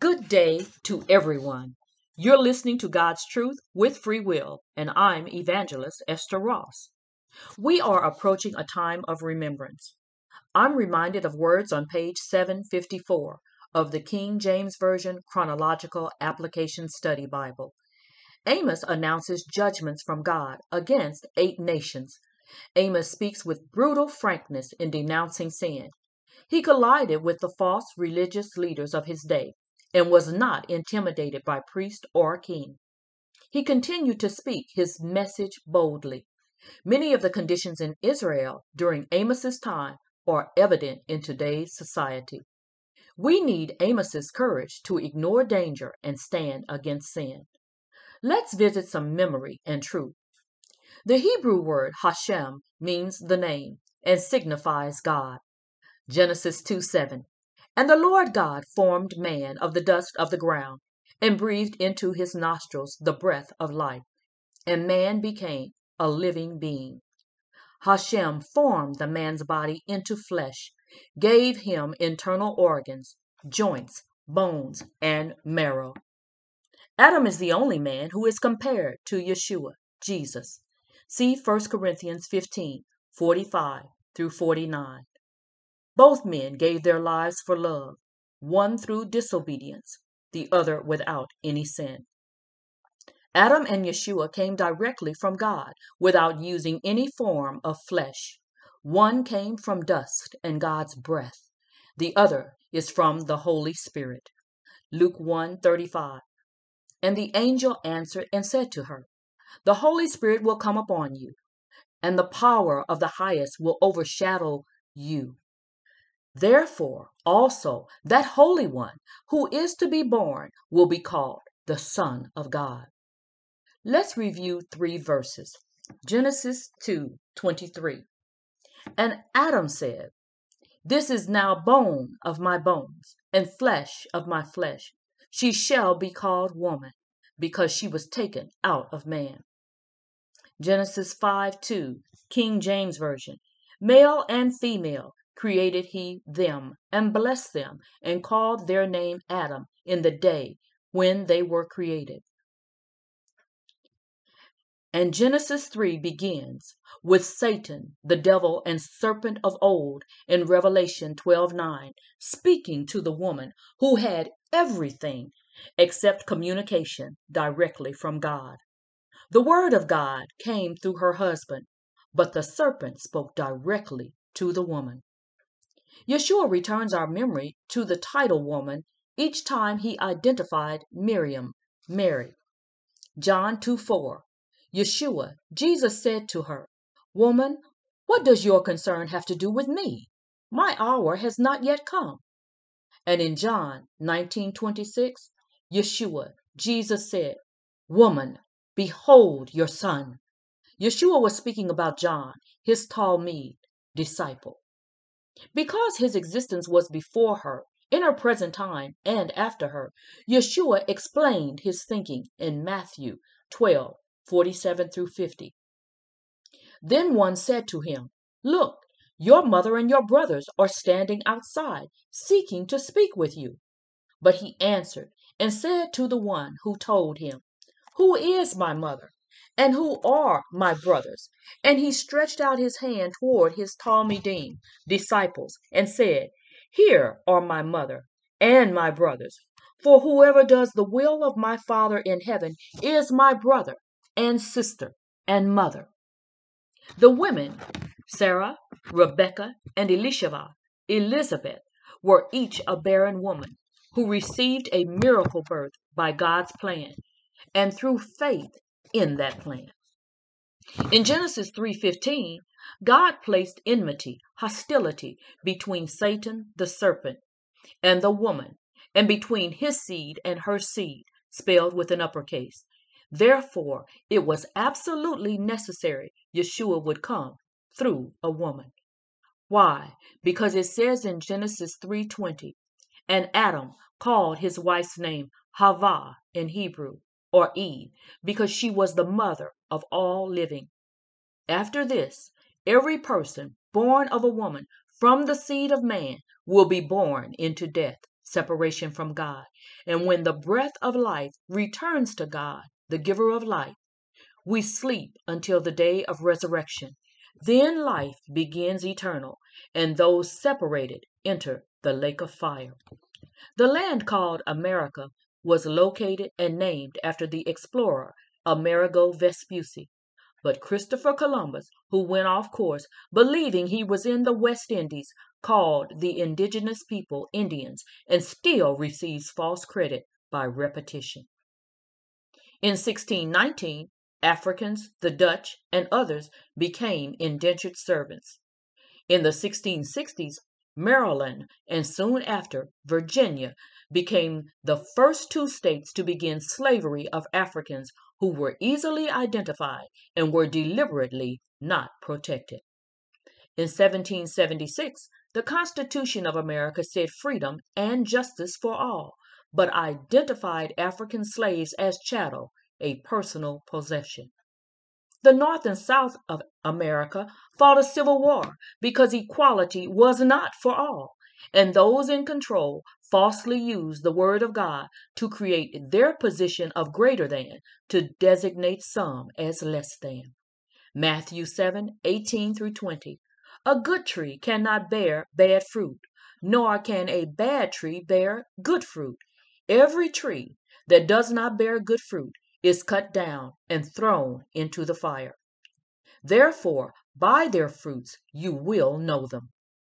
Good day to everyone. You're listening to God's Truth with Free Will, and I'm Evangelist Esther Ross. We are approaching a time of remembrance. I'm reminded of words on page 754 of the King James Version Chronological Application Study Bible. Amos announces judgments from God against 8 nations. Amos speaks with brutal frankness in denouncing sin. He collided with the false religious leaders of his day and was not intimidated by priest or king. He continued to speak his message boldly. Many of the conditions in Israel during Amos's time are evident in today's society. We need Amos's courage to ignore danger and stand against sin. Let's visit some memory and truth. The Hebrew word Hashem means the name and signifies God. Genesis 2:7. And the Lord God formed man of the dust of the ground, and breathed into his nostrils the breath of life, and man became a living being. Hashem formed the man's body into flesh, gave him internal organs, joints, bones, and marrow. Adam is the only man who is compared to Yeshua, Jesus. See 1 Corinthians 15:45 through 49. Both men gave their lives for love, one through disobedience, the other without any sin. Adam and Yeshua came directly from God without using any form of flesh. One came from dust and God's breath. The other is from the Holy Spirit. Luke 1:35. And the angel answered and said to her, The Holy Spirit will come upon you, and the power of the highest will overshadow you. Therefore, also, that Holy One who is to be born will be called the Son of God. Let's review 3 verses. Genesis 2:23. And Adam said, This is now bone of my bones and flesh of my flesh. She shall be called woman, because she was taken out of man. Genesis 5:2, King James Version. Male and female created he them, and blessed them, and called their name Adam in the day when they were created. And Genesis 3 begins with Satan, the devil and serpent of old, in Revelation 12:9, speaking to the woman who had everything except communication directly from God. The word of God came through her husband, but the serpent spoke directly to the woman. Yeshua returns our memory to the title woman each time he identified Miriam, Mary. John 2:4. Yeshua, Jesus said to her, Woman, what does your concern have to do with me? My hour has not yet come. And in John 19:26, Yeshua, Jesus said, Woman, behold your son. Yeshua was speaking about John, his Talmud disciple. Because his existence was before her, in her present time, and after her, Yeshua explained his thinking in Matthew 12:47 through 50. Then one said to him, Look, your mother and your brothers are standing outside, seeking to speak with you. But he answered and said to the one who told him, Who is my mother? And who are my brothers? And he stretched out his hand toward his Talmudim disciples and said, Here are my mother and my brothers. For whoever does the will of my Father in heaven is my brother and sister and mother. The women, Sarah, Rebecca, and Elizabeth, were each a barren woman who received a miracle birth by God's plan and through faith in that plan. In Genesis 3:15, God placed enmity, hostility between Satan, the serpent, and the woman, and between his seed and her seed, spelled with an uppercase. Therefore, it was absolutely necessary Yeshua would come through a woman. Why? Because it says in Genesis 3:20, and Adam called his wife's name Havah in Hebrew, or Eve, because she was the mother of all living. After this, every person born of a woman from the seed of man will be born into death. separation from God. And when the breath of life returns to God, the giver of life, we sleep until the day of resurrection. Then life begins eternal, and those separated enter the lake of fire. The land called America was located and named after the explorer Amerigo Vespucci. But Christopher Columbus, who went off course, believing he was in the West Indies, called the indigenous people Indians and still receives false credit by repetition. In 1619, Africans, the Dutch, and others became indentured servants. In the 1660s, Maryland and soon after Virginia became the first two states to begin slavery of Africans who were easily identified and were deliberately not protected. In 1776, the Constitution of America said freedom and justice for all, but identified African slaves as chattel, a personal possession. The North and South of America fought a civil war because equality was not for all, and those in control falsely used the word of God to create their position of greater than to designate some as less than. Matthew 7:18 through 20. A good tree cannot bear bad fruit, nor can a bad tree bear good fruit. Every tree that does not bear good fruit is cut down and thrown into the fire. Therefore, by their fruits you will know them.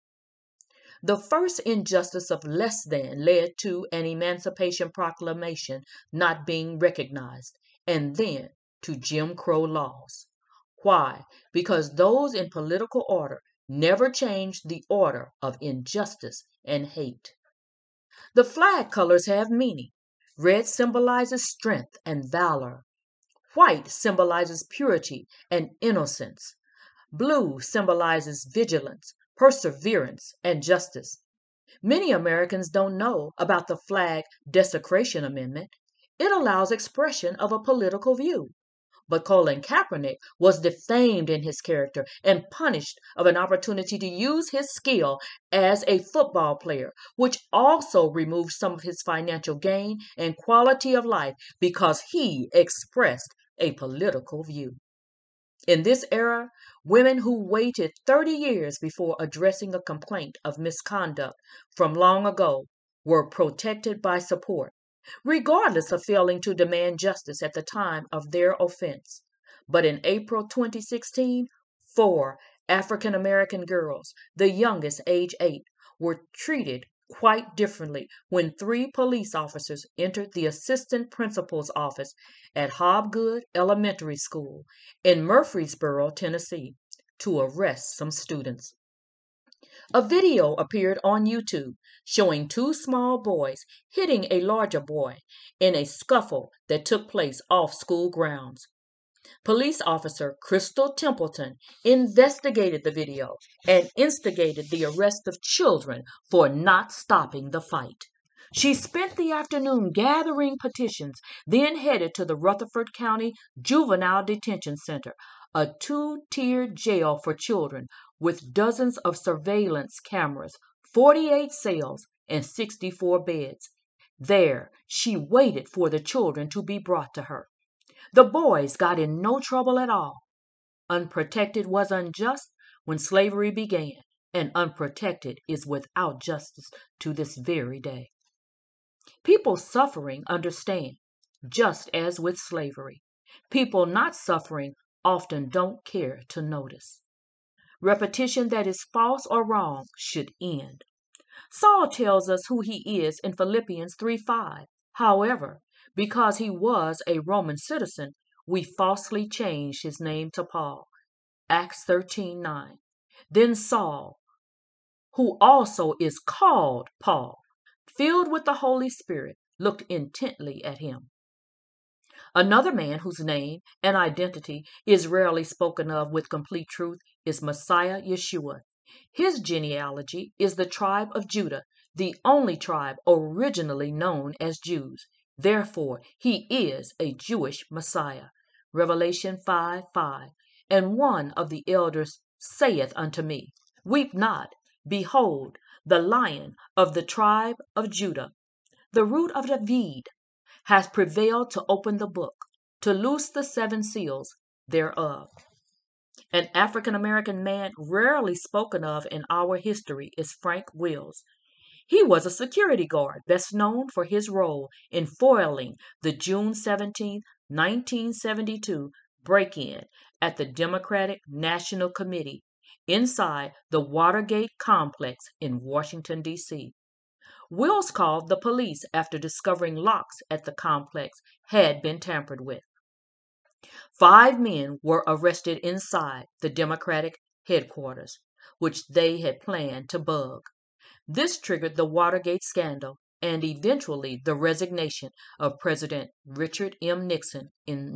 The first injustice of less than led to an Emancipation Proclamation not being recognized, and then to Jim Crow laws. Why? Because those in political order never changed the order of injustice and hate. The flag colors have meaning. Red symbolizes strength and valor. White symbolizes purity and innocence. Blue symbolizes vigilance, perseverance, and justice. Many Americans don't know about the flag desecration amendment. It allows expression of a political view. But Colin Kaepernick was defamed in his character and punished of an opportunity to use his skill as a football player, which also removed some of his financial gain and quality of life because he expressed a political view. In this era, women who waited 30 years before addressing a complaint of misconduct from long ago were protected by support, regardless of failing to demand justice at the time of their offense. But in April 2016, four African American girls, the youngest age 8, were treated quite differently when three police officers entered the assistant principal's office at Hobgood Elementary School in Murfreesboro, Tennessee, to arrest some students. A video appeared on YouTube showing two small boys hitting a larger boy in a scuffle that took place off school grounds. Police officer Crystal Templeton investigated the video and instigated the arrest of children for not stopping the fight. She spent the afternoon gathering petitions, then headed to the Rutherford County Juvenile Detention Center, a two-tiered jail for children with dozens of surveillance cameras, 48 cells, and 64 beds. There, she waited for the children to be brought to her. The boys got in no trouble at all. Unprotected was unjust when slavery began, and unprotected is without justice to this very day. People suffering understand, just as with slavery. People not suffering often don't care to notice. Repetition that is false or wrong should end. Saul tells us who he is in Philippians 3:5. However, because he was a Roman citizen, we falsely changed his name to Paul. Acts 13:9. Then Saul, who also is called Paul, filled with the Holy Spirit, looked intently at him. Another man whose name and identity is rarely spoken of with complete truth is Messiah Yeshua. His genealogy is the tribe of Judah, the only tribe originally known as Jews. Therefore, he is a Jewish Messiah. Revelation 5:5. And one of the elders saith unto me, Weep not, behold, the Lion of the tribe of Judah, the root of David, has prevailed to open the book, to loose the seven seals thereof. An African American man rarely spoken of in our history is Frank Wills. He was a security guard best known for his role in foiling the June 17, 1972 break-in at the Democratic National Committee inside the Watergate complex in Washington, D.C. Wills called the police after discovering locks at the complex had been tampered with. 5 men were arrested inside the Democratic headquarters, which they had planned to bug. This triggered the Watergate scandal and eventually the resignation of President Richard M. Nixon in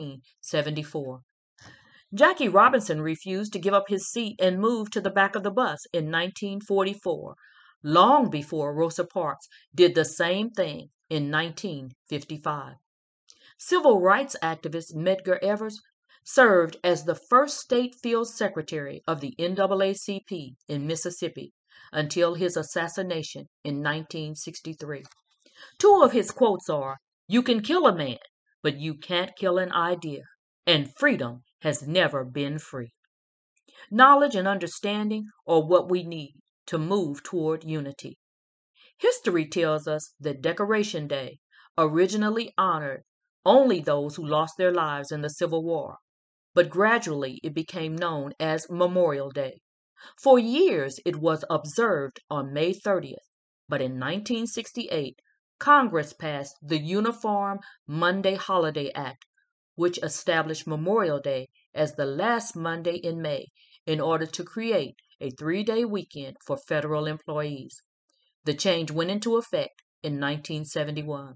1974. Jackie Robinson refused to give up his seat and moved to the back of the bus in 1944, long before Rosa Parks did the same thing in 1955. Civil rights activist Medgar Evers served as the first state field secretary of the NAACP in Mississippi until his assassination in 1963. 2 of his quotes are, "You can kill a man, but you can't kill an idea, and freedom has never been free." Knowledge and understanding are what we need to move toward unity. History tells us that Decoration Day originally honored only those who lost their lives in the Civil War, but gradually it became known as Memorial Day. For years it was observed on May 30th, but in 1968, Congress passed the Uniform Monday Holiday Act, which established Memorial Day as the last Monday in May in order to create a 3-day weekend for federal employees. The change went into effect in 1971.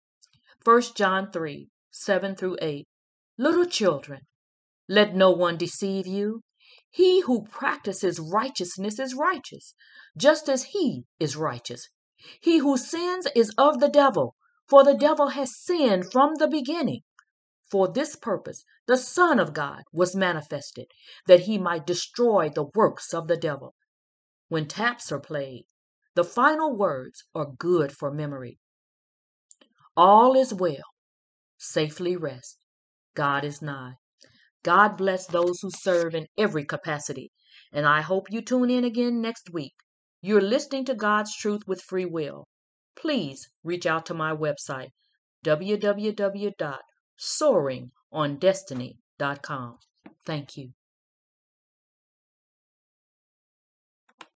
1 John 3, 7 through 8. Little children, let no one deceive you. He who practices righteousness is righteous, just as he is righteous. He who sins is of the devil, for the devil has sinned from the beginning. For this purpose the Son of God was manifested, that he might destroy the works of the devil. When taps are played, the final words are good for memory. All is well. Safely rest. God is nigh. God bless those who serve in every capacity, and I hope you tune in again next week. You're listening to God's Truth with Free Will. Please reach out to my website, www.soaringondestiny.com. Thank you.